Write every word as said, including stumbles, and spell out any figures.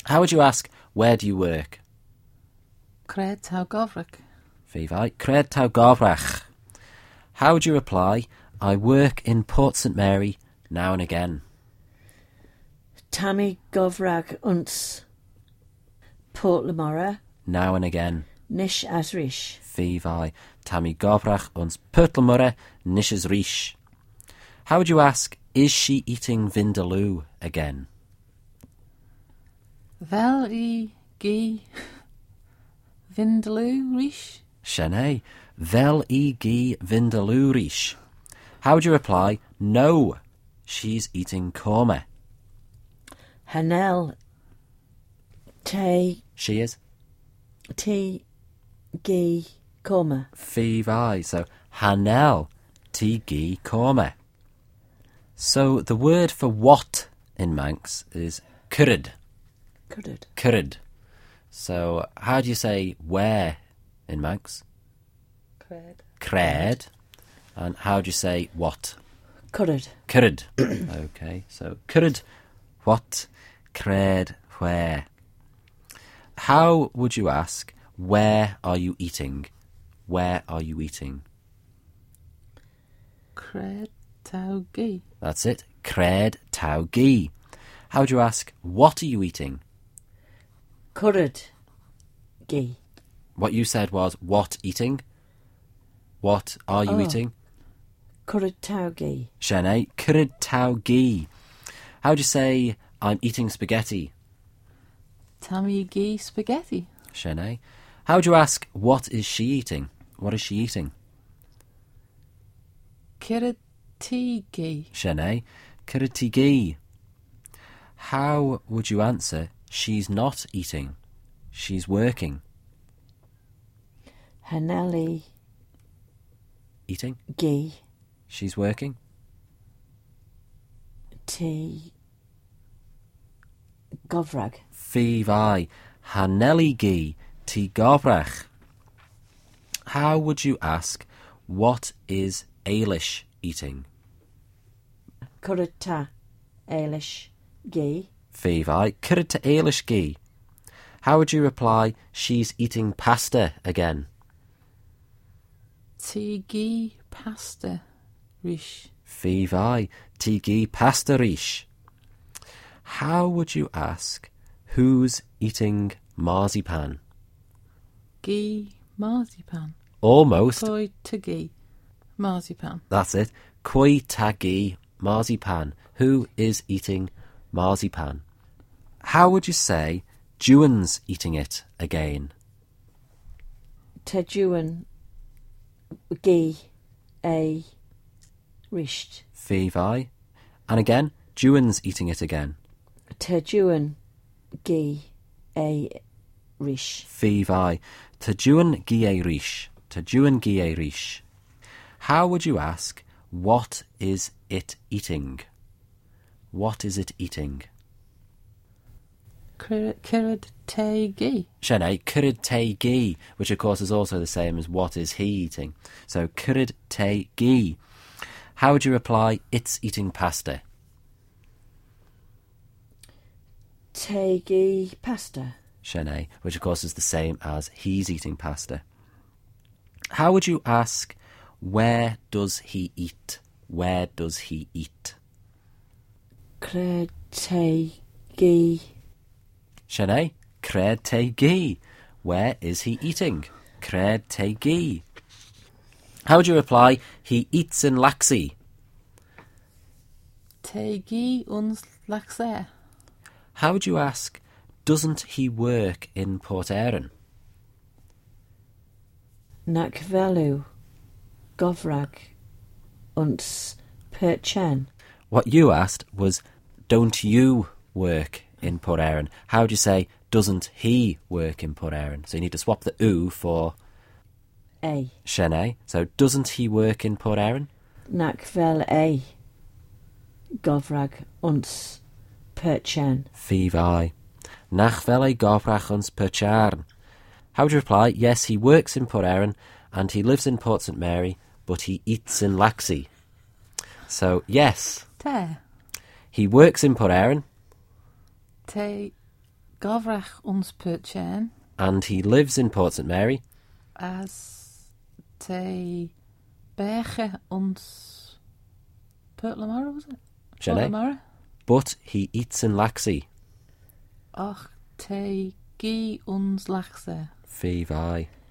How would you ask, where do you work? Cred taw gofrach. Fifai. Cred taw gofrach. How would you reply, I work in Port Saint Mary now and again? Tammy Govrag Unts Port Lamora Now and again. Nish as Rish. Fifai. Tammy gofrach ons Purtlemurre nish as rish. How would you ask, is she eating vindaloo again? Fel I gi Vindaloo rish. Shanae. Vel I gi vindaloo rish. How would you reply, no, she's eating korma? Hanel Te She is. Te Gi Koma. Fifai. So, Hanel ti gi korma. So, the word for what in Manx is currid. Currid. Currid. So, how do you say where in Manx? Cred. Cred. And how do you say what? Currid. Currid. Okay, so currid, what, cred, where. How would you ask, where are you eating? Where are you eating? Cred taw gi. That's it. Cred taw gi. How would you ask, what are you eating? Currid. Gi. What you said was, what eating? What are you Oh. eating? Currid Tau Gi. Shanae, currid taw gi. How do you say, I'm eating spaghetti? Tammy gi spaghetti. Shanae. How would you ask, what is she eating? What is she eating? Cred ti gi. Shanae, currid ti gi. How would you answer, she's not eating, she's working? Haneli Eating? Gi. She's working? Te Govrag. Fifai. Haneli gi ti gobrach. How would you ask, what is Ailish eating? Currid Ta Eilish Gi. Fifai. Currid ta Ailish gi. How would you reply, she's eating pasta again? Ti gi pasta rish. Fifai. Ti gi pasta rish. How would you ask, who's eating marzipan? Gi marzipan. Almost. Koi to gi marzipan. That's it. Koi tagi marzipan. Who is eating marzipan? How would you say, Juan's eating it again? Tejuan Gi A Risht. Fifai. And again, Juan's eating it again. Tejuan Gi A Rish. Fifai. Tajuan gie rish. Tajuan gie rish. How would you ask, what is it eating? What is it eating? Cred te gi. Shanae, currid te gi, which of course is also the same as what is he eating. So, currid te gi. How would you reply, it's eating pasta? Te Gi Pasta. Shanae, which of course is the same as he's eating pasta. How would you ask, where does he eat? Where does he eat? Cred Te Gi. Shanae, cred te gi. Where is he eating? Cred te gi. How would you reply, he eats in Laxey? Te gi uns laxer. How would you ask, doesn't he work in Port Erin? Nakvelu Govrag Unts Perchen. What you asked was, don't you work in Port Erin? How would you say, doesn't he work in Port Erin? So you need to swap the oo for A. Shanae. So doesn't he work in Port Erin? Nakvel A Govrag Unts Perchen. Fifai. Nach vele gofrach ons percharn. How would you reply? Yes, he works in Port Erin and he lives in Port Saint Mary, but he eats in Laxey. So, yes, Te. he works in Port Erin. Te Gofrach ons Perchen. And he lives in Port Saint Mary. As te beche ons Portlamara, was it? Jenny. Portlamara. But he eats in Laxey. Och te gi ons lachse. Fee vi.